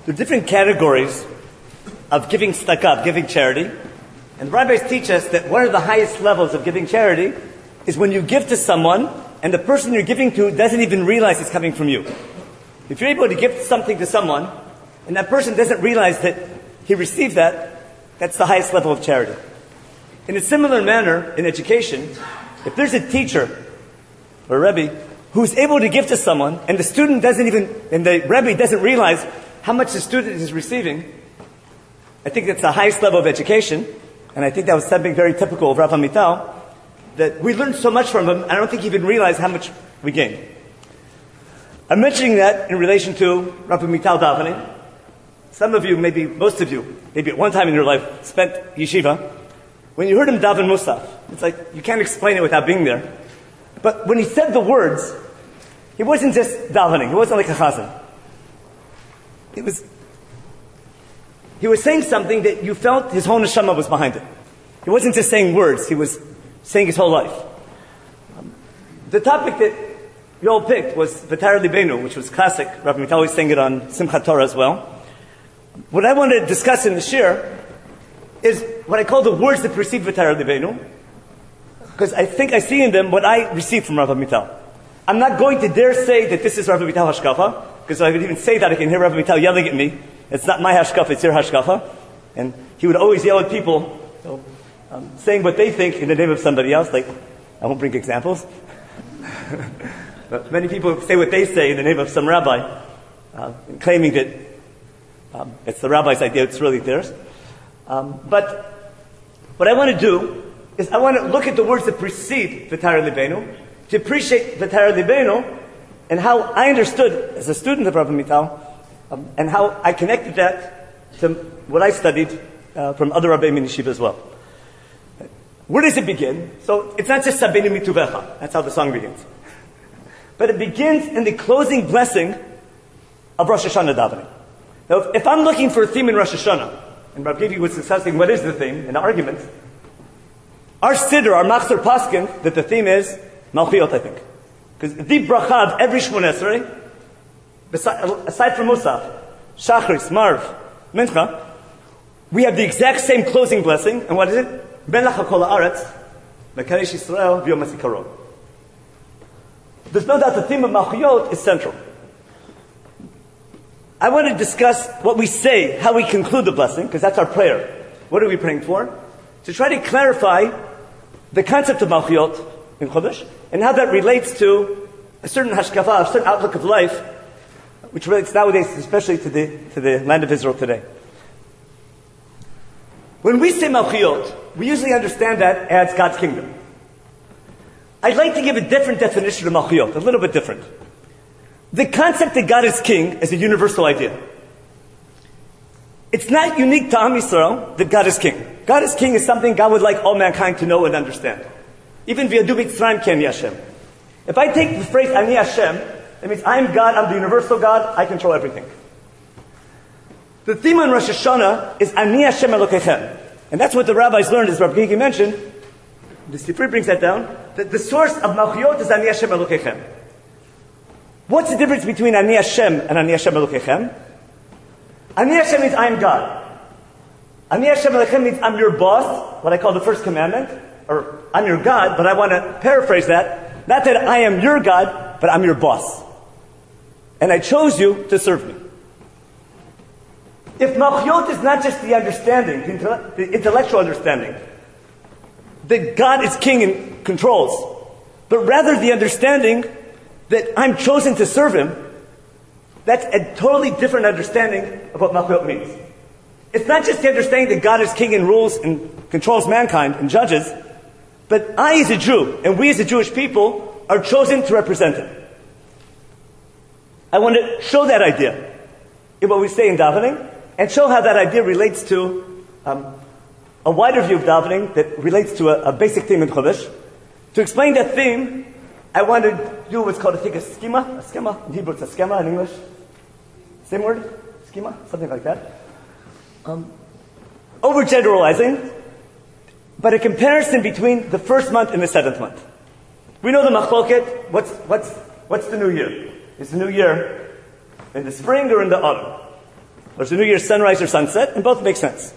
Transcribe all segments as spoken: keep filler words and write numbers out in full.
There are different categories of giving tzedakah, giving charity. And the rabbis teach us that one of the highest levels of giving charity is when you give to someone and the person you're giving to doesn't even realize it's coming from you. If you're able to give something to someone and that person doesn't realize that he received that, that's the highest level of charity. In a similar manner, in education, if there's a teacher or a rebbe who's able to give to someone and the student doesn't even, and the rebbe doesn't realize how much the student is receiving, I think that's the highest level of education. And I think that was something very typical of Rav Amital, that we learned so much from him, I don't think he even realized how much we gained. I'm mentioning that in relation to Rav Amital davening. Some of you, maybe most of you, maybe at one time in your life, spent yeshiva. When you heard him daven Musaf, it's like you can't explain it without being there. But when he said the words, he wasn't just davening. He wasn't like a chazan. It was, he was saying something that you felt his whole neshama was behind it. He wasn't just saying words. He was saying his whole life. Um, the topic that you all picked was V'tara Libenu, which was classic. Rabbi Amital always sang it on Simchat Torah as well. What I want to discuss in the shir is what I call the words that precede V'tara Libenu, because I think I see in them what I received from Rabbi Amital. I'm not going to dare say that this is Rabbi Amital hashkafa, because if I would even say that, I can hear Rabbi Amital yelling at me. It's not my hashkafa, it's your hashkafa. And he would always yell at people, so, um, saying what they think in the name of somebody else. Like, I won't bring examples. But many people say what they say in the name of some rabbi, uh, claiming that um, it's the rabbi's idea, it's really theirs. Um, but what I want to do is I want to look at the words that precede V'tara Libenu, to appreciate V'tara Libenu, and how I understood as a student of Rabbi Amital, um, and how I connected that to what I studied uh, from other Rabbeim in Yeshiva as well. Where does it begin? So it's not just Sabenu Mituvecha. That's how the song begins. But it begins in the closing blessing of Rosh Hashanah davening. Now, if, if I'm looking for a theme in Rosh Hashanah, and Rabbi Givi was discussing what is the theme in the arguments, our Siddur, our Machzor Paskin, that the theme is Malchiyot, I think. Because the bracha of every Shmoneh Esrei, aside from Musaf, Shachris, Marv, Mincha, we have the exact same closing blessing. And what is it? Ben Lacha Kol Haaretz, Mekadesh Yisrael, V'yom HaZikaron. There's no doubt the theme of Malchiyot is central. I want to discuss what we say, how we conclude the blessing, because that's our prayer. What are we praying for? To try to clarify the concept of Malchiyot in Chodesh, and how that relates to a certain hashkafa, a certain outlook of life, which relates nowadays especially to the, to the land of Israel today. When we say Malchiyot, we usually understand that as God's kingdom. I'd like to give a different definition of Malchiyot, a little bit different. The concept that God is king is a universal idea. It's not unique to Am Yisrael that God is king. God is king is something God would like all mankind to know and understand. Even V'yadu Mitzrayim Ki Ani Hashem. If I take the phrase Ani Hashem, that means I'm God, I'm the universal God, I control everything. The theme on Rosh Hashanah is Ani Hashem Elokeichem. And that's what the rabbis learned, as Rabbi Gigi mentioned. The Sifri brings that down. That the source of Malchiyot is Ani Hashem Elokeichem. What's the difference between Ani Hashem and Ani Hashem Elokeichem? Ani Hashem means I am God. Ani Hashem Elokeichem means I'm your boss, what I call the first commandment. Or I'm your God, but I want to paraphrase that. Not that I am your God, but I'm your boss. And I chose you to serve me. If Malchiyot is not just the understanding, the, intellect, the intellectual understanding, that God is king and controls, but rather the understanding that I'm chosen to serve him, that's a totally different understanding of what Malchiyot means. It's not just the understanding that God is king and rules and controls mankind and judges, but I as a Jew, and we as a Jewish people, are chosen to represent him. I want to show that idea in what we say in davening, and show how that idea relates to um, a wider view of davening that relates to a, a basic theme in Chodesh. To explain that theme, I want to do what's called, I think, a schema. A schema. In Hebrew, it's a schema. In English, same word? Schema? Something like that. Um, overgeneralizing, but a comparison between the first month and the seventh month. We know the machloket. What's, what's, what's the new year? Is the new year in the spring or in the autumn? or it's a New Year's sunrise or sunset, and both make sense.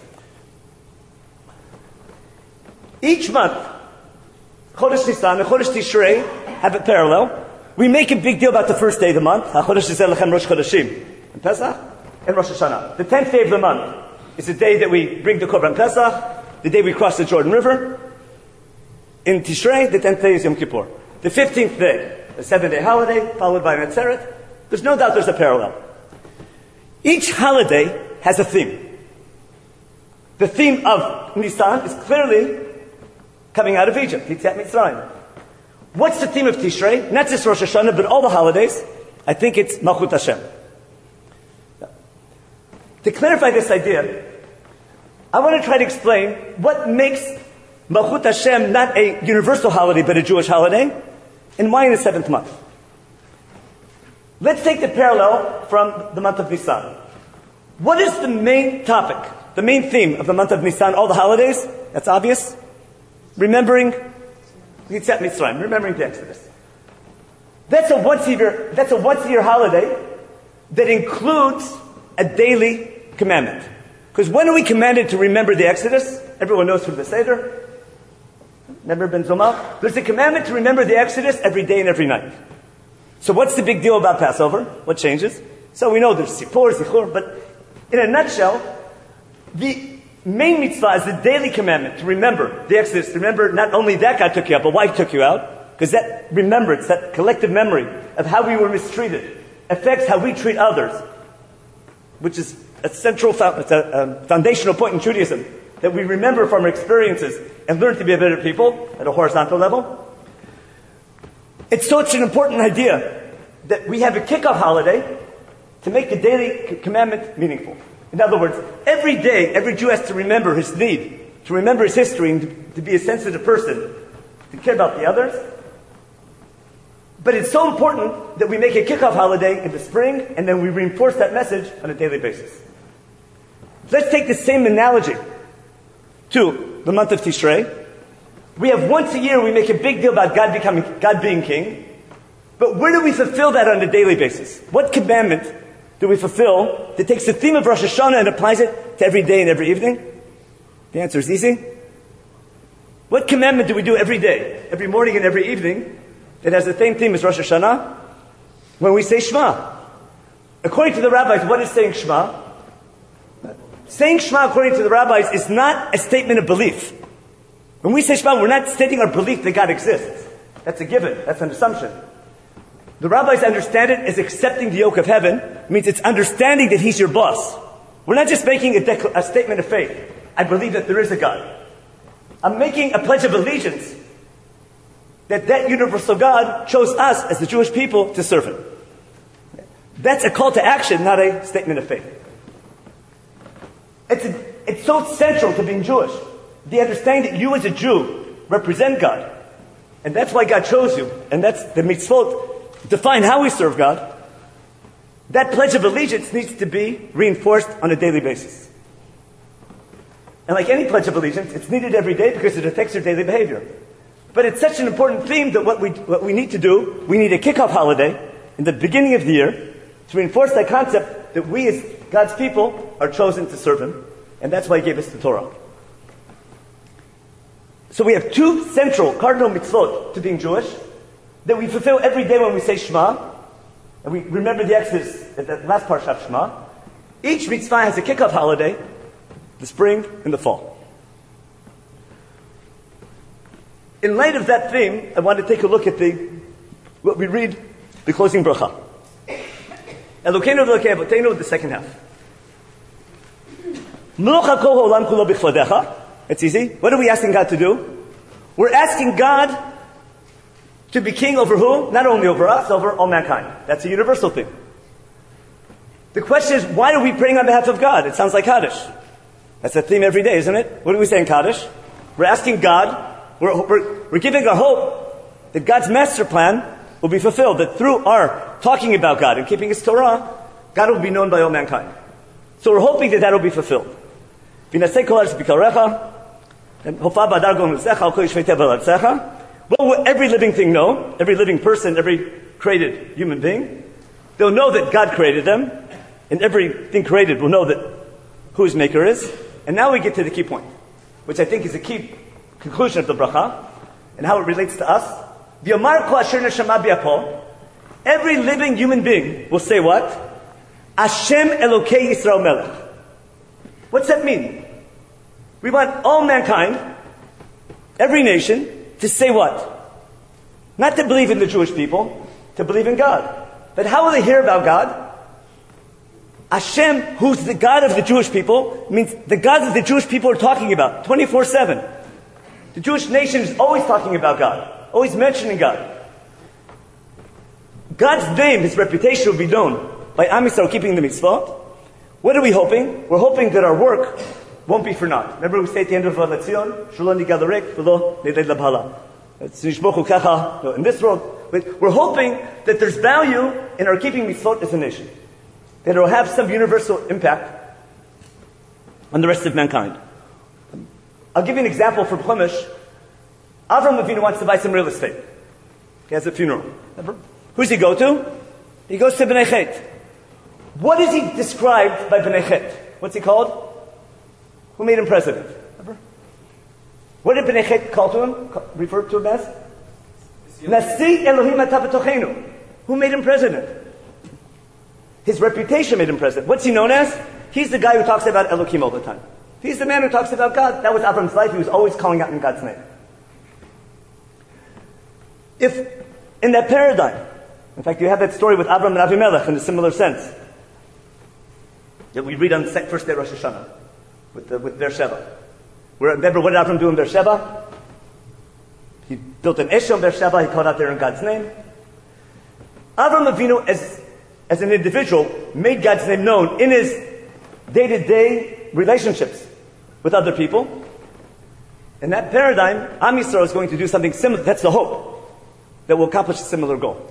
Each month, Chodesh Nisan and Chodesh Tishrei have a parallel. We make a big deal about the first day of the month, HaChodesh Yisrael Lechem Rosh Chodeshim, and Pesach, and Rosh Hashanah. The tenth day of the month is the day that we bring the Korban Pesach, the day we cross the Jordan River. In Tishrei, the tenth day is Yom Kippur. The fifteenth day, a seven-day holiday, followed by Metzeret. There's no doubt there's a parallel. Each holiday has a theme. The theme of Nisan is clearly coming out of Egypt, Yetziat Mitzrayim. What's the theme of Tishrei? Not just Rosh Hashanah, but all the holidays. I think it's Malchut Hashem. To clarify this idea, I want to try to explain what makes Malchut Hashem not a universal holiday, but a Jewish holiday, and why in the seventh month. Let's take the parallel from the month of Nisan. What is the main topic, the main theme of the month of Nisan, all the holidays? That's obvious. Remembering Yetziat Mitzrayim, remembering the Exodus. That's a once a year, that's a once a year holiday that includes a daily commandment. Because when are we commanded to remember the Exodus? Everyone knows from the Seder. Never been Zomah. There's a commandment to remember the Exodus every day and every night. So what's the big deal about Passover? What changes? So we know there's Sipur, Zichur, but in a nutshell, the main mitzvah is the daily commandment to remember the Exodus. To remember not only that God took you out, but why He took you out. Because that remembrance, that collective memory of how we were mistreated, affects how we treat others, which is a central, it's a, a foundational point in Judaism, that we remember from our experiences and learn to be a better people at a horizontal level. It's such an important idea that we have a kickoff holiday to make the daily commandment meaningful. In other words, every day, every Jew has to remember his need, to remember his history, and to, to be a sensitive person, to care about the others. But it's so important that we make a kickoff holiday in the spring, and then we reinforce that message on a daily basis. Let's take the same analogy to the month of Tishrei. We have once a year, we make a big deal about God becoming, God being king. But where do we fulfill that on a daily basis? What commandment do we fulfill that takes the theme of Rosh Hashanah and applies it to every day and every evening? The answer is easy. What commandment do we do every day, every morning and every evening, that has the same theme as Rosh Hashanah? When we say Shema. According to the rabbis, what is saying Shema? Saying Shema, according to the rabbis, is not a statement of belief. When we say Shema, we're not stating our belief that God exists. That's a given. That's an assumption. The rabbis understand it as accepting the yoke of heaven. It means it's understanding that He's your boss. We're not just making a, dec- a statement of faith. I believe that there is a God. I'm making a pledge of allegiance that that universal God chose us as the Jewish people to serve Him. That's a call to action, not a statement of faith. It's, a, it's so central to being Jewish. The understanding that you as a Jew represent God. And that's why God chose you. And that's the mitzvot define how we serve God. That pledge of allegiance needs to be reinforced on a daily basis. And like any pledge of allegiance, it's needed every day because it affects your daily behavior. But it's such an important theme that what we, what we need to do, we need a kickoff holiday in the beginning of the year to reinforce that concept that we as God's people are chosen to serve Him. And that's why He gave us the Torah. So we have two central cardinal mitzvot to being Jewish that we fulfill every day when we say Shema. And we remember the Exodus at the last parsha of Shema. Each mitzvah has a kickoff holiday, the spring and the fall. In light of that theme, I want to take a look at the what we read, the closing bracha. Elokeinu v'Elokei Avoteinu, the second half. Melucha kol ha'olam kulo b'chvadecha. It's easy. What are we asking God to do? We're asking God to be king over who? Not only over us, over all mankind. That's a universal thing. The question is, why are we praying on behalf of God? It sounds like Kaddish. That's the theme every day, isn't it? What are we saying, Kaddish? We're asking God, we're, we're, we're giving a hope that God's master plan will be fulfilled, that through our talking about God and keeping His Torah, God will be known by all mankind. So we're hoping that that will be fulfilled. What will every living thing know? Every living person, every created human being. They'll know that God created them. and everything created will know that who his maker is. And now we get to the key point, which I think is a key conclusion of the bracha, and how it relates to us. V'yomar kol asher neshama b'apo, every living human being will say what? Hashem Elokei Yisrael Melech. What's that mean? We want all mankind, every nation, to say what? Not to believe in the Jewish people, to believe in God. But how will they hear about God? Hashem, who's the God of the Jewish people, means the God that the Jewish people are talking about, twenty-four seven. The Jewish nation is always talking about God, always mentioning God. God's name, His reputation will be known by Am Yisrael keeping the mitzvot. What are we hoping? We're hoping that our work won't be for naught. Remember we say at the end of Latzion, Shalom Nigad Larek, V'lo Neded Labhala. It's Nishbochu Kecha, in this world. But we're hoping that there's value in our keeping mitzvot as a nation. That it will have some universal impact on the rest of mankind. I'll give you an example from Chumash. Avram Avinu wants to buy some real estate. He has a funeral. Who does he go to? He goes to Bnei Chet. What is he described by Bnei Chet? What's he called? Who made him president? What did Bnei Chet call to him? Refer to him as? Nasi Elohim Ata B'tochenu. Who made him president? His reputation made him president. What's he known as? He's the guy who talks about Elohim all the time. He's the man who talks about God. That was Avram's life. He was always calling out in God's name. If, in that paradigm, in fact, you have that story with Avram and Avimelech in a similar sense, that we read on the first day of Rosh Hashanah, with, the, with Beersheba. Where, remember, what did Avram do in Beersheba? He built an Esh on Beersheba, he called out there in God's name. Avram Avinu, as, as an individual, made God's name known in his day-to-day relationships with other people. In that paradigm, Am Yisrael is going to do something similar. That's the hope, that will accomplish a similar goal.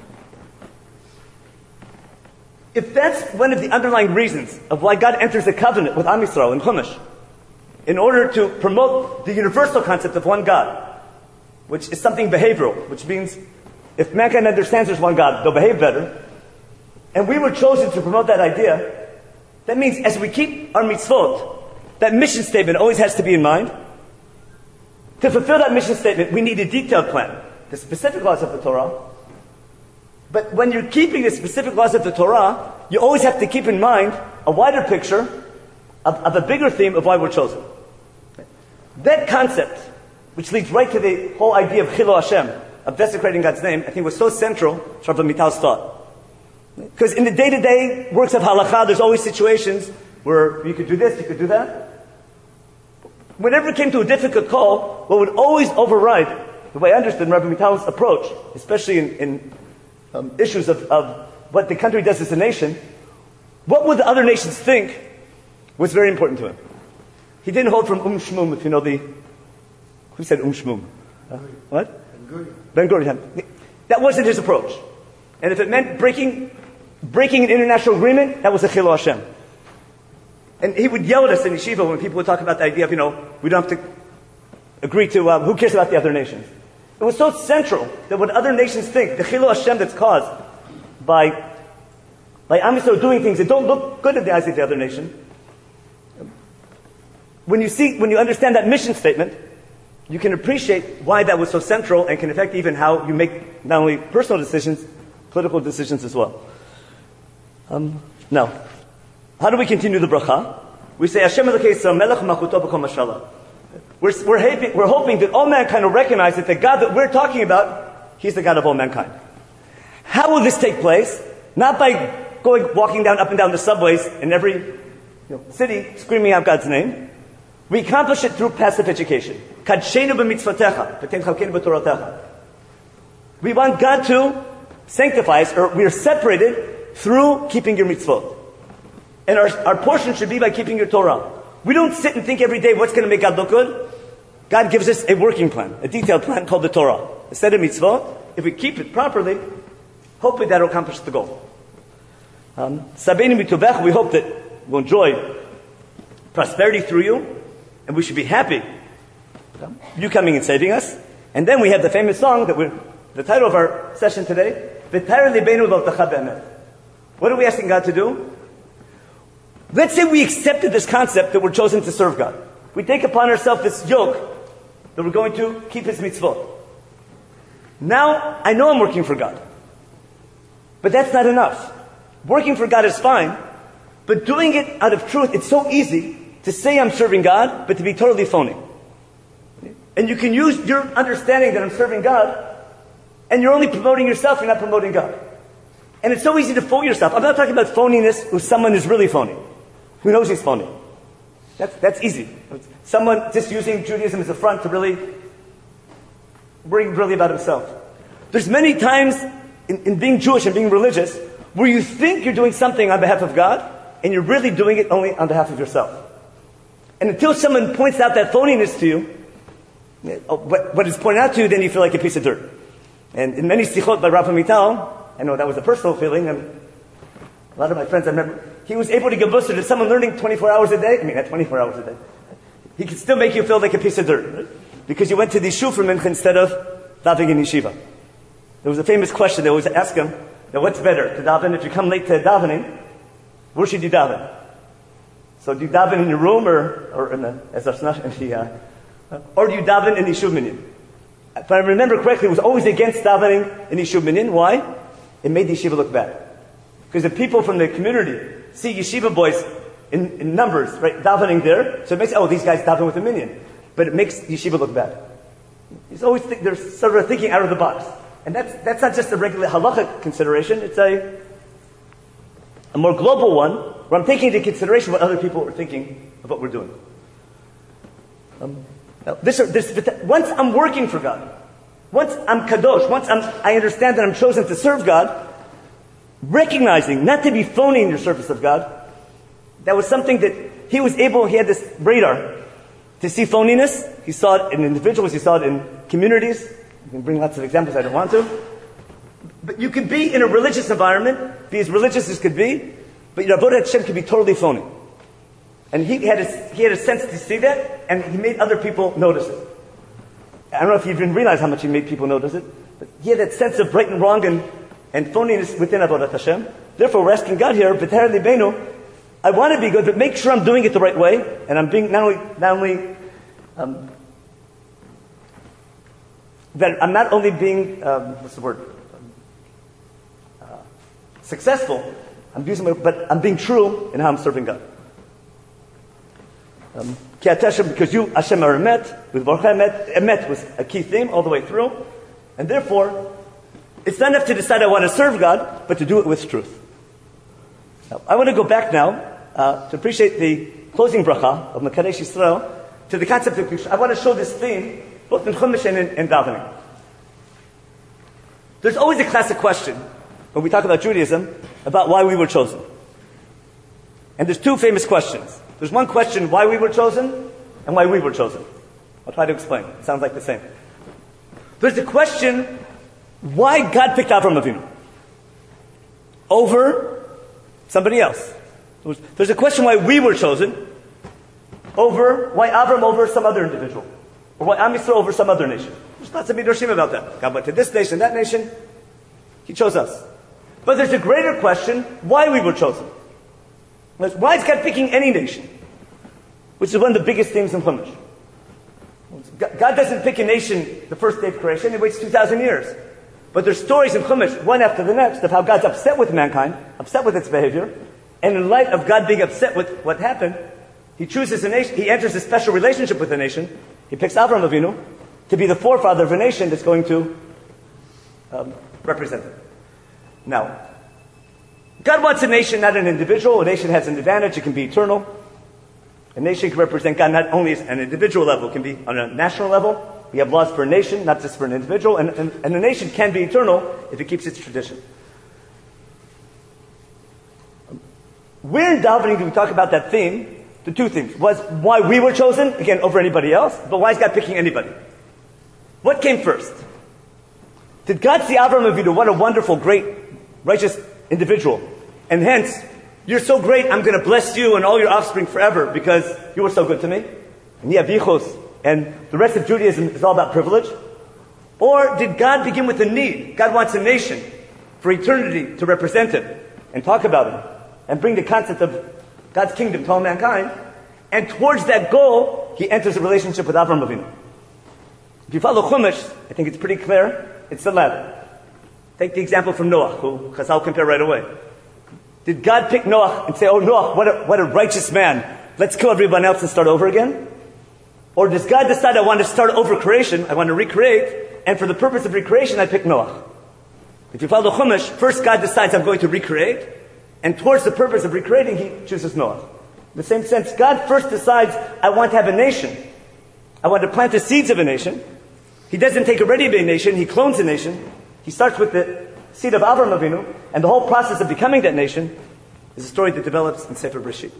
If that's one of the underlying reasons of why God enters a covenant with Am Yisrael in Chumash, in order to promote the universal concept of one God, which is something behavioral, which means if mankind understands there's one God, they'll behave better. And we were chosen to promote that idea. That means as we keep our mitzvot, that mission statement always has to be in mind. To fulfill that mission statement, we need a detailed plan, the specific laws of the Torah. But when you're keeping the specific laws of the Torah, you always have to keep in mind a wider picture of, of a bigger theme of why we're chosen. That concept, which leads right to the whole idea of Chilo Hashem, of desecrating God's name, I think was so central to Rabbi Mital's thought. Because in the day-to-day works of halakha, there's always situations where you could do this, you could do that. Whenever it came to a difficult call, what would always override, the way I understood Rabbi Mital's approach, especially in, in um, issues of, of what the country does as a nation, what would the other nations think was very important to him. He didn't hold from Um Shmum, if you know the... Who said Um Shmum? Uh, what? Ben Gurion. That wasn't his approach. And if it meant breaking breaking an international agreement, that was a Chilo Hashem. And he would yell at us in yeshiva when people would talk about the idea of, you know, we don't have to agree to, um, who cares about the other nations? It was so central that what other nations think, the Chilo Hashem that's caused by, by Am Yisrael doing things that don't look good in the eyes of the other nation, when you see, when you understand that mission statement, you can appreciate why that was so central and can affect even how you make not only personal decisions, political decisions as well. Um, now, how do we continue the bracha? We say, Hashem Elokei Yisrael Melech Malchuto B'Kol Mashalah. We're, we're, hoping, we're hoping that all mankind will recognize that the God that we're talking about, He's the God of all mankind. How will this take place? Not by going, walking down, up and down the subways in every you know, city, screaming out God's name. We accomplish it through passive education. Kadshenu b'mitzvotecha, v'ten chalkenu b'toratecha. We want God to sanctify us, or we are separated through keeping your mitzvot. And our, our portion should be by keeping your Torah. We don't sit and think every day what's going to make God look good. God gives us a working plan, a detailed plan called the Torah. A set of mitzvot. If we keep it properly, hopefully that will accomplish the goal. Um, Sabeinu mituvech, we hope that we'll enjoy prosperity through you, and we should be happy you coming and saving us. And then we have the famous song that we're, the title of our session today, V'tayr libeinu lo t'cha be'emet. What are we asking God to do? Let's say we accepted this concept that we're chosen to serve God. We take upon ourselves this yoke that we're going to keep His mitzvot. Now, I know I'm working for God. But that's not enough. Working for God is fine, but doing it out of truth, it's so easy to say I'm serving God, but to be totally phony. And you can use your understanding that I'm serving God, and you're only promoting yourself, you're not promoting God. And it's so easy to fool yourself. I'm not talking about phoniness who someone is really phony. Who knows he's phony? That's, that's easy. Someone just using Judaism as a front to really worry really about himself. There's many times in, in being Jewish and being religious where you think you're doing something on behalf of God, and you're really doing it only on behalf of yourself. And until someone points out that phoniness to you, what, what is pointed out to you, then you feel like a piece of dirt. And in many sichot by Rav Amital, I know that was a personal feeling, and a lot of my friends, I remember, he was able to give mussar to someone learning twenty-four hours a day. I mean, not twenty-four hours a day. He could still make you feel like a piece of dirt, right? Because you went to the shul for mincha instead of davening in yeshiva. There was a famous question they always ask him, now what's better, to daven if you come late to davening, where should you daven? So do you daven in your room or, or in the, as in the, uh, or do you daven in the yeshuv minyan? If I remember correctly, it was always against davening in yeshuv minyan. Why? It made the yeshiva look bad. Because the people from the community see yeshiva boys in, in numbers, right, davening there, so it makes, oh, these guys daven with a minyan. But it makes yeshiva look bad. It's always think, they're sort of thinking out of the box. And that's, that's not just a regular halachic consideration, it's a, a more global one, where I'm taking into consideration what other people are thinking of what we're doing. Um, now, this, this, once I'm working for God, once I'm kadosh, once I'm, I understand that I'm chosen to serve God, recognizing not to be phony in your service of God, that was something that he was able, he had this radar to see phoniness. He saw it in individuals, he saw it in communities. I can bring lots of examples, I don't want to. But you could be in a religious environment, be as religious as could be, but your Avodat Hashem could be totally phony. And he had, a, he had a sense to see that, and he made other people notice it. I don't know if you even realize how much he made people notice it, but he had that sense of right and wrong and, and phoniness within Avodat Hashem. Therefore, we're asking God here, B'ter Libenu, I want to be good, but make sure I'm doing it the right way, and I'm being not only, not only um, that I'm not only being, um, what's the word, uh, successful, I'm using my, but I'm being true in how I'm serving God. Um, because you, Hashem, are emet, with Baruch emet, emet was a key theme all the way through, and therefore, it's not enough to decide I want to serve God, but to do it with truth. Now, I want to go back now uh, to appreciate the closing bracha of Mekadesh Yisrael to the concept of I want to show this theme both in Chumash and in, in davening. There's always a classic question when we talk about Judaism about why we were chosen. And there's two famous questions. There's one question, why we were chosen, and why we were chosen. I'll try to explain. It sounds like the same. There's the question, why God picked Avraham Avinu over somebody else. There's a question why we were chosen over, why Avram over some other individual. Or why Am Yisrael over some other nation. There's lots of midrashim about that. God went to this nation, that nation. He chose us. But there's a greater question, why we were chosen. Why is God picking any nation? Which is one of the biggest themes in Chumash. God doesn't pick a nation the first day of creation, He waits two thousand years. But there's stories in Chumash, one after the next, of how God's upset with mankind, upset with its behavior, and in light of God being upset with what happened, He chooses a nation, He enters a special relationship with a nation. He picks Avraham Avinu to be the forefather of a nation that's going to um, represent it. Now, God wants a nation, not an individual. A nation has an advantage, it can be eternal. A nation can represent God not only at an individual level, it can be on a national level. We have laws for a nation, not just for an individual. And, and, and a nation can be eternal if it keeps its tradition. Where in davening do we talk about that theme? The two things. Was why we were chosen, again, over anybody else, but why is God picking anybody? What came first? Did God see Avraham Avinu, what a wonderful, great, righteous individual, and hence, you're so great, I'm going to bless you and all your offspring forever because you were so good to me? And Yavichos, and the rest of Judaism is all about privilege? Or did God begin with a need? God wants a nation for eternity to represent Him and talk about Him and bring the concept of God's kingdom to all mankind. And towards that goal, he enters a relationship with Avraham Avinu. If you follow Chumash, I think it's pretty clear, it's the ladder. Take the example from Noah, who Chazal compare right away. Did God pick Noah and say, oh, Noah, what a, what a righteous man. Let's kill everyone else and start over again? Or does God decide, I want to start over creation, I want to recreate, and for the purpose of recreation, I pick Noah? If you follow Chumash, first God decides I'm going to recreate, and towards the purpose of recreating, he chooses Noah. In the same sense, God first decides, I want to have a nation. I want to plant the seeds of a nation. He doesn't take a ready-made nation, he clones a nation. He starts with the seed of Avraham Avinu, and the whole process of becoming that nation is a story that develops in Sefer Bereshit.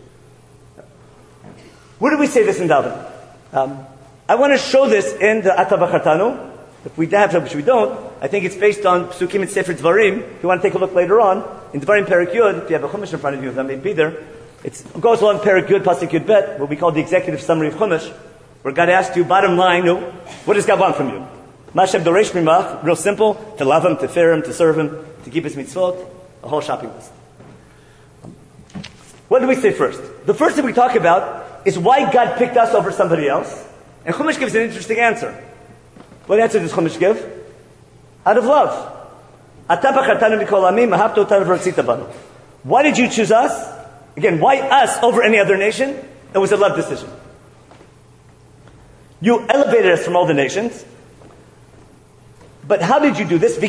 Where do we say this in Daven? Um, I want to show this in the Ata V'chartanu. If we have to, which we don't, I think it's based on Psukim and Sefer Dvarim. If you want to take a look later on, in Dvarim Perek Yud, if you have a Chumash in front of you, that may be there, it's, it goes along Perek Yud, Pasuk Yud Bet, what we call the executive summary of Chumash, where God asks you, bottom line, no, what does God want from you? Mashem Doresh Mimach, real simple, to love Him, to fear Him, to serve Him, to keep His mitzvot, a whole shopping list. What do we say first? The first thing we talk about is why God picked us over somebody else. And Chumash gives an interesting answer. What answer does Chumash give? Out of love. Why did you choose us? Again, why us over any other nation? It was a love decision. You elevated us from all the nations. But how did you do this?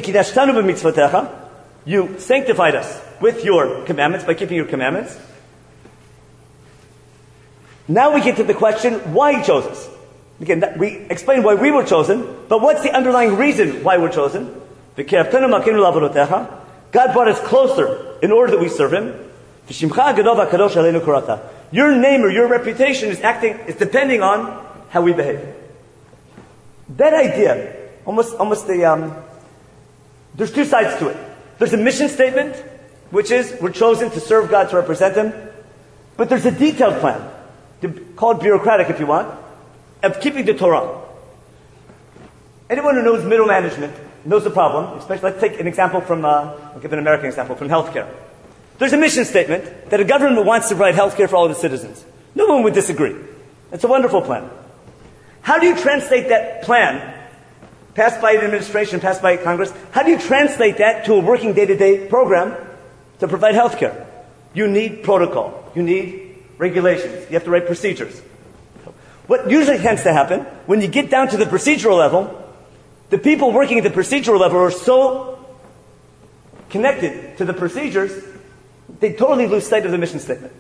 You sanctified us with your commandments, by keeping your commandments. Now we get to the question, why He chose us. Again, that, we explained why we were chosen, but what's the underlying reason why we're chosen? God brought us closer in order that we serve Him. Your name or your reputation is acting, is depending on how we behave. That idea, almost, almost the, um, there's two sides to it. There's a mission statement, which is we're chosen to serve God, to represent Him. But there's a detailed plan, call it bureaucratic if you want, of keeping the Torah. Anyone who knows middle management knows the problem. Especially, let's take an example from, uh, I'll give an American example, from healthcare. There's a mission statement that a government wants to provide healthcare for all of its citizens. No one would disagree. It's a wonderful plan. How do you translate that plan, passed by an administration, passed by Congress, how do you translate that to a working day-to-day program to provide healthcare? You need protocol. You need regulations. You have to write procedures. What usually tends to happen, when you get down to the procedural level, the people working at the procedural level are so connected to the procedures, they totally lose sight of the mission statement.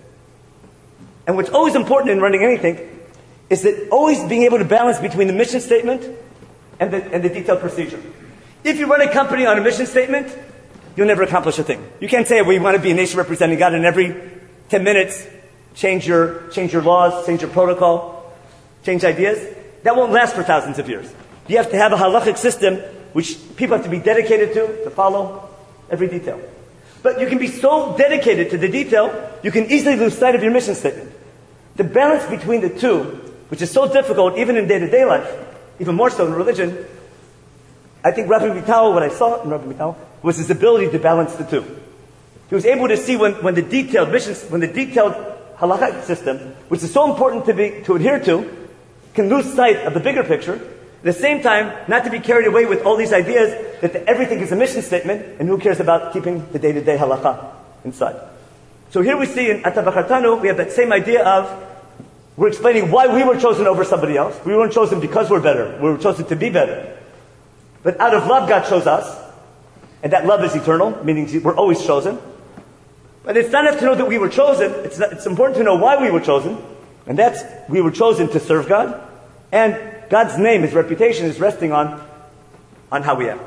And what's always important in running anything is that always being able to balance between the mission statement and the, and the detailed procedure. If you run a company on a mission statement, you'll never accomplish a thing. You can't say, we want to be a nation representing God, and every ten minutes change your, change your laws, change your protocol, change ideas. That won't last for thousands of years. You have to have a halachic system which people have to be dedicated to, to follow every detail. But you can be so dedicated to the detail, you can easily lose sight of your mission statement. The balance between the two, which is so difficult even in day-to-day life, even more so in religion, I think Rabbi Vital, what I saw in Rabbi Vital, was his ability to balance the two. He was able to see when, when the detailed missions, when the detailed halachic system, which is so important to be, to adhere to, can lose sight of the bigger picture. At the same time, not to be carried away with all these ideas that the, everything is a mission statement, and who cares about keeping the day-to-day halakha inside. So here we see in Ata V'chartanu, we have that same idea of, we're explaining why we were chosen over somebody else. We weren't chosen because we're better. We were chosen to be better. But out of love, God chose us. And that love is eternal, meaning we're always chosen. But it's not enough to know that we were chosen. It's, not, it's important to know why we were chosen. And that's, we were chosen to serve God. And God's name, His reputation, is resting on, on how we act.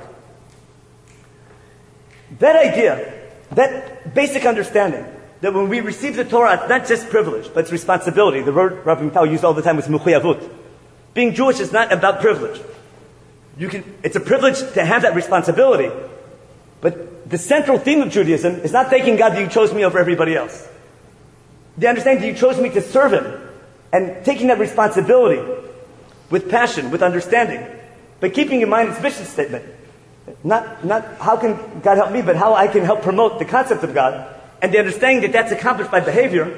That idea, that basic understanding, that when we receive the Torah, it's not just privilege, but it's responsibility. The word Rabbi Mittal used all the time was muchuyavut. Being Jewish is not about privilege. You can, it's a privilege to have that responsibility. But the central theme of Judaism is not thanking God that you chose me over everybody else. They understand that you chose me to serve Him. And taking that responsibility with passion, with understanding, but keeping in mind its mission statement. Not, not how can God help me, but how I can help promote the concept of God, and the understanding that that's accomplished by behavior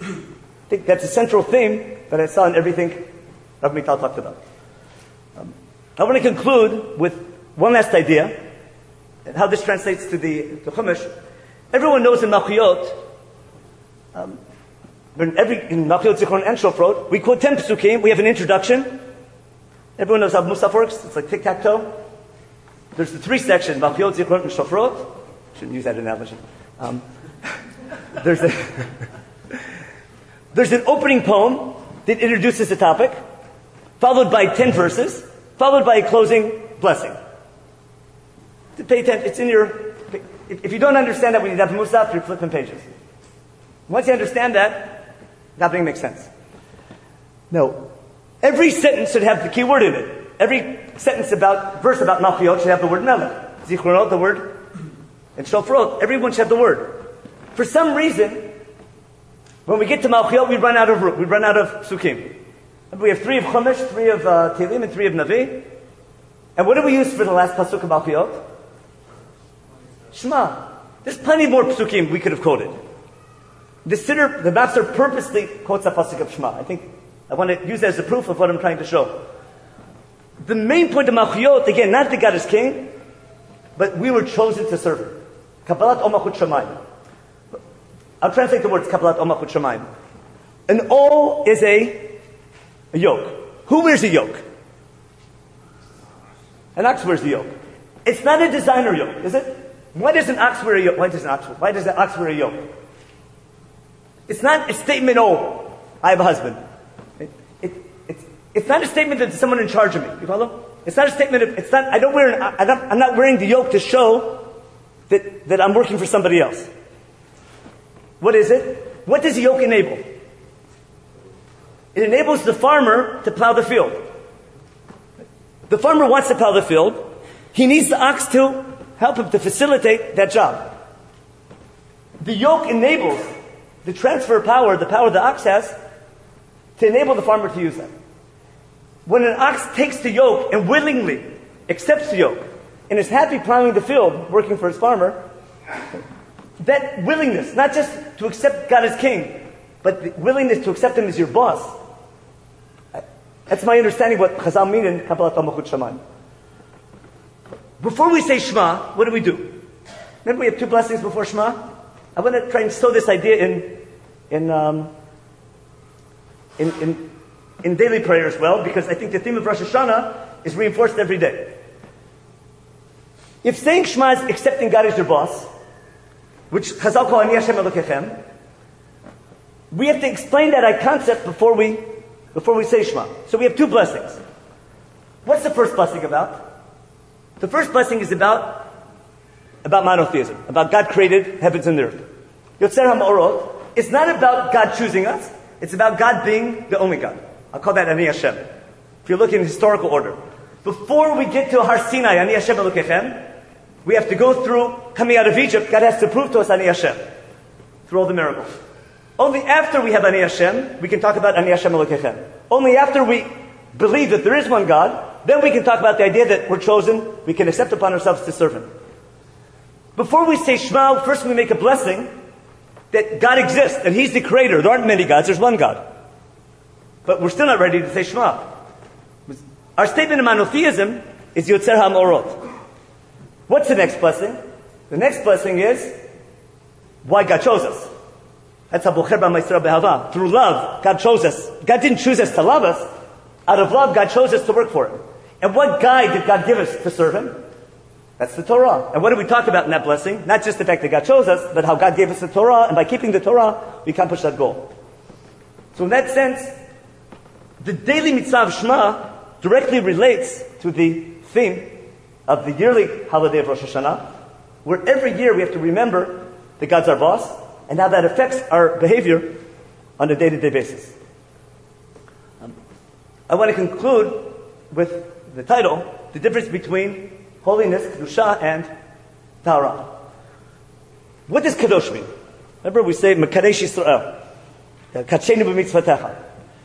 I think that's a central theme that I saw in everything Rav Mital talked about. Um, I want to conclude with one last idea, and how this translates to the to Chumash. Everyone knows in Malchiyot, um, in every in Malchiyot Zichron and Shofrot, we quote ten Pesukim. We have an introduction. Everyone knows how Musaf works. It's like tic-tac-toe. There's the three sections: Malchiyot, Zichron, and Shofrot. Shouldn't use that analogy. Um, there's a there's an opening poem that introduces the topic, followed by ten verses, followed by a closing blessing. To pay attention, it's in your. If, if you don't understand that when you have Musaf, you're flipping pages. Once you understand that, nothing makes sense. No, every sentence should have the key word in it. Every sentence about verse about Malchiyot should have the word Melech. Zichronot, the word, and Shofrot, everyone should have the word. For some reason, when we get to Malchiyot, we run out of we run out of Psukim. We have three of Chumash, three of uh, Tehillim, and three of Navi. And what do we use for the last pasuk of Malchiyot? Shema. There's plenty more Psukim we could have quoted. The Siddur, the Master purposely quotes a pasuk of Shema. I think I want to use that as a proof of what I'm trying to show. The main point of Malchiyot, again, not that God is king, but we were chosen to serve Him. Kabbalat Omachut Shamayim. I'll translate the words Kabbalat Omachut Shamayim. An O is a, a yoke. Who wears a yoke? An ox wears the yoke. It's not a designer yoke, is it? Why does an ox wear a yoke? Why does an ox, why does an ox wear a yoke? It's not a statement, oh, I have a husband. It, it, it's, it's not a statement that there's someone in charge of me. You follow? It's not a statement of, it's not, I don't wear an, I'm not, I'm not wearing the yoke to show that, that I'm working for somebody else. What is it? What does the yoke enable? It enables the farmer to plow the field. The farmer wants to plow the field. He needs the ox to help him to facilitate that job. The yoke enables the transfer of power, the power the ox has, to enable the farmer to use that. When an ox takes the yoke and willingly accepts the yoke and is happy plowing the field, working for his farmer, that willingness, not just to accept God as king, but the willingness to accept him as your boss, that's my understanding of what Chazal mean in Kabbalat Omachut Shamayim. Before we say Shema, what do we do? Remember we have two blessings before Shema? I want to try and sow this idea in in, um, in in in daily prayer as well, because I think the theme of Rosh Hashanah is reinforced every day. If saying Shema is accepting God as your boss, which Chazal call Ani Hashem Elokechem, we have to explain that concept before we before we say Shema. So we have two blessings. What's the first blessing about? The first blessing is about about monotheism, about God created heavens and earth. Yotzer HaMa'orot. It's not about God choosing us. It's about God being the only God. I'll call that Ani Hashem. If you look in historical order. Before we get to Har Sinai, Ani Hashem Elokechem, we have to go through, coming out of Egypt, God has to prove to us Ani Hashem. Through all the miracles. Only after we have Ani Hashem, we can talk about Ani Hashem Elokechem. Only after we believe that there is one God, then we can talk about the idea that we're chosen, we can accept upon ourselves to serve Him. Before we say Shema, first we make a blessing that God exists, and He's the creator. There aren't many gods, there's one God. But we're still not ready to say Shema. Our statement of monotheism is Yotzer HaMa'orot. What's the next blessing? The next blessing is why God chose us. That's Habocher B'Maisra B'Hava. Through love, God chose us. God didn't choose us to love us. Out of love, God chose us to work for Him. And what guide did God give us to serve Him? That's the Torah. And what did we talk about in that blessing? Not just the fact that God chose us, but how God gave us the Torah, and by keeping the Torah, we accomplish that goal. So in that sense, the daily mitzvah of Shema directly relates to the theme of the yearly holiday of Rosh Hashanah, where every year we have to remember that God's our boss, and how that affects our behavior on a day-to-day basis. Um, I want to conclude with the title, the difference between holiness, kedusha, and tahara. What does kadosh mean? Remember we say, Mekadesh Yisrael, Kachenu b'mitzvatecha.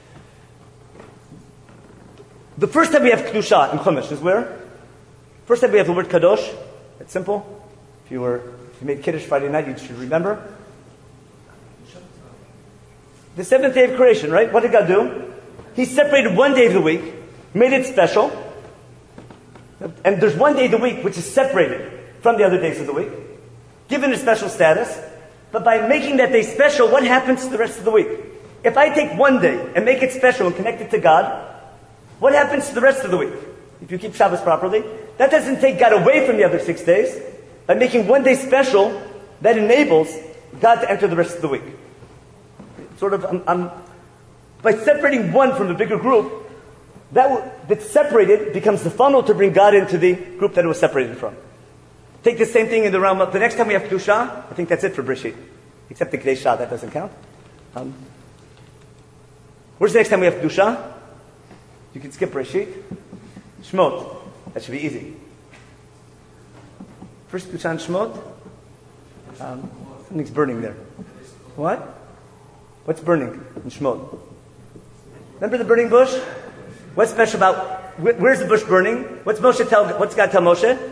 The first time we have kedusha in Chumash is where? First time we have the word kadosh. It's simple. If you were, if you made Kiddush Friday night, you should remember. The seventh day of creation, right? What did God do? He separated one day of the week, made it special, and there's one day of the week which is separated from the other days of the week, given a special status. But by making that day special, what happens to the rest of the week? If I take one day and make it special and connect it to God, what happens to the rest of the week? If you keep Shabbos properly, that doesn't take God away from the other six days. By making one day special, that enables God to enter the rest of the week. Sort of, I'm, I'm, by separating one from the bigger group, that that's separated becomes the funnel to bring God into the group that it was separated from. Take the same thing in the realm of the next time we have Kedusha. I think that's it for Brishit, except the Kedei Shah, that doesn't count. Um, where's the next time we have Kedusha? You can skip Brishit. Shmot. That should be easy. First Kedusha and Shmot. Um, something's burning there. What? What's burning in Shmot? Remember the burning bush? What's special about, where's the bush burning? What's Moshe tell, what's God tell Moshe?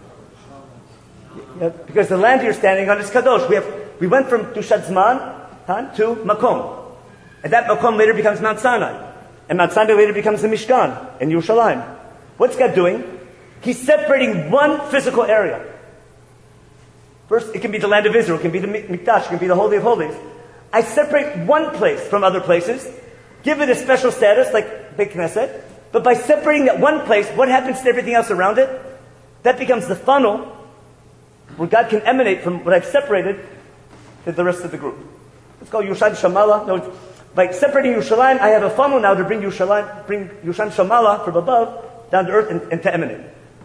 Yeah, because the land you're standing on is Kadosh. We have, we went from Kedushat Zman to Makom. And that Makom later becomes Mount Sinai. And Mount Sinai later becomes the Mishkan in Yerushalayim. What's God doing? He's separating one physical area. First, it can be the land of Israel, it can be the Mikdash, it can be the Holy of Holies. I separate one place from other places, give it a special status like Beit Knesset, but by separating that one place, what happens to everything else around it? That becomes the funnel where God can emanate from what I've separated to the rest of the group. It's called Yushan Shamala. No, by separating Yerushalayim, I have a funnel now to bring Yerushalayim, bring Yushan Shamala from above down to earth and, and to emanate.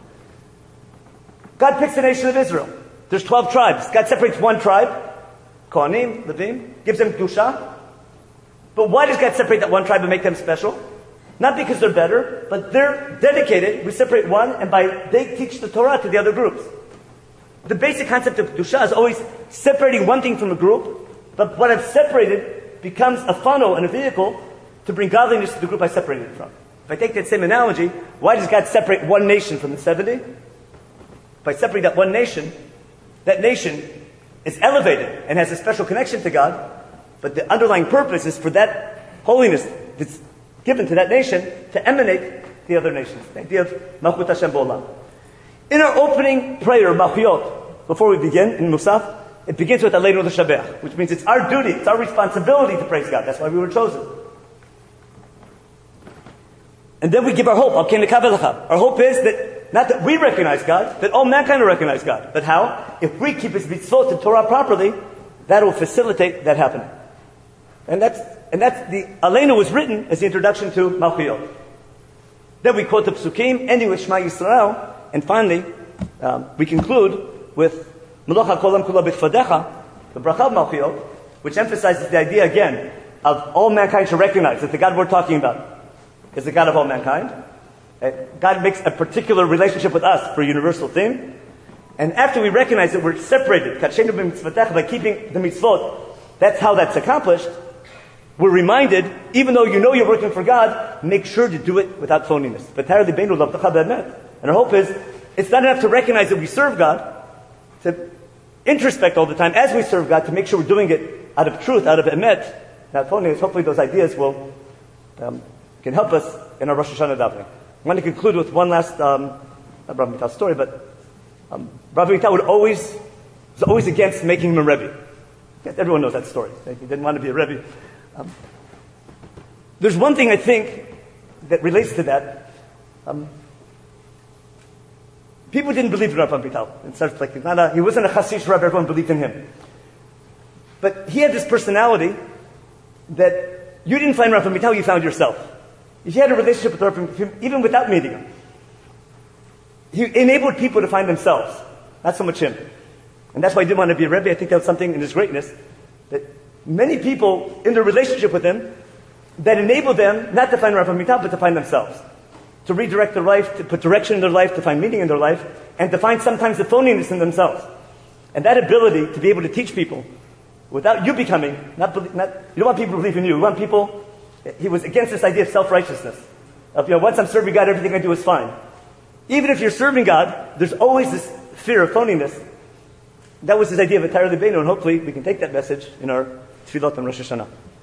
God picks the nation of Israel. There's twelve tribes. God separates one tribe, Kohanim, Levim, gives them Kedusha. But why does God separate that one tribe and make them special? Not because they're better, but they're dedicated. We separate one, and by they teach the Torah to the other groups. The basic concept of Kedusha is always separating one thing from a group, but what I've separated becomes a funnel and a vehicle to bring godliness to the group I separated it from. If I take that same analogy, why does God separate one nation from the seventy? By separating that one nation, that nation is elevated and has a special connection to God, but the underlying purpose is for that holiness that's given to that nation to emanate the other nations. The idea of Malchut Hashem B'olam. In our opening prayer, Machuyot, before we begin, in Musaf, it begins with Aleinu L'Shabech, which means it's our duty, it's our responsibility to praise God. That's why we were chosen. And then we give our hope. Our hope is that, not that we recognize God, that all mankind will recognize God. But how? If we keep His mitzvot and Torah properly, that will facilitate that happening. And that's, and that's the, Aleinu was written as the introduction to Malchuyot. Then we quote the Psukim, ending with Shema Yisrael, and finally, um, we conclude with Melech HaKolam Kula B'Tfadecha, the bracha of Malchuyot, which emphasizes the idea again of all mankind should recognize that the God we're talking about is the God of all mankind. Uh, God makes a particular relationship with us for a universal thing. And after we recognize that we're separated, Katshenu B'Mitzvatecha, by keeping the mitzvot, that's how that's accomplished. We're reminded, even though you know you're working for God, make sure to do it without phoniness. And our hope is, it's not enough to recognize that we serve God, to introspect all the time as we serve God, to make sure we're doing it out of truth, out of emet, not phoniness. Hopefully those ideas will um, can help us in our Rosh Hashanah davening. I want to conclude with one last, um, not Rav Mital's story, but um, Rav Mital would always, was always against making him a Rebbe. Yes, everyone knows that story. He didn't want to be a Rebbe. Um, there's one thing I think that relates to that. Um, people didn't believe in Rav Mital. It starts like not a, he wasn't a Hasidic Rebbe. Everyone believed in him, but he had this personality that you didn't find Rav Mital, you found yourself. He had a relationship with Rav, even without meeting him. He enabled people to find themselves, not so much him. And that's why he didn't want to be a Rebbe. I think that was something in his greatness, that many people in their relationship with him, that enabled them not to find Rav Mital, but to find themselves. To redirect their life, to put direction in their life, to find meaning in their life, and to find sometimes the phoniness in themselves. And that ability to be able to teach people without you becoming, not, not you don't want people to believe in you, you want people. He was against this idea of self-righteousness. Of, you know, once I'm serving God, everything I do is fine. Even if you're serving God, there's always this fear of phoniness. That was his idea of Atayr Libenu, and hopefully we can take that message in our Tefillot on Rosh Hashanah.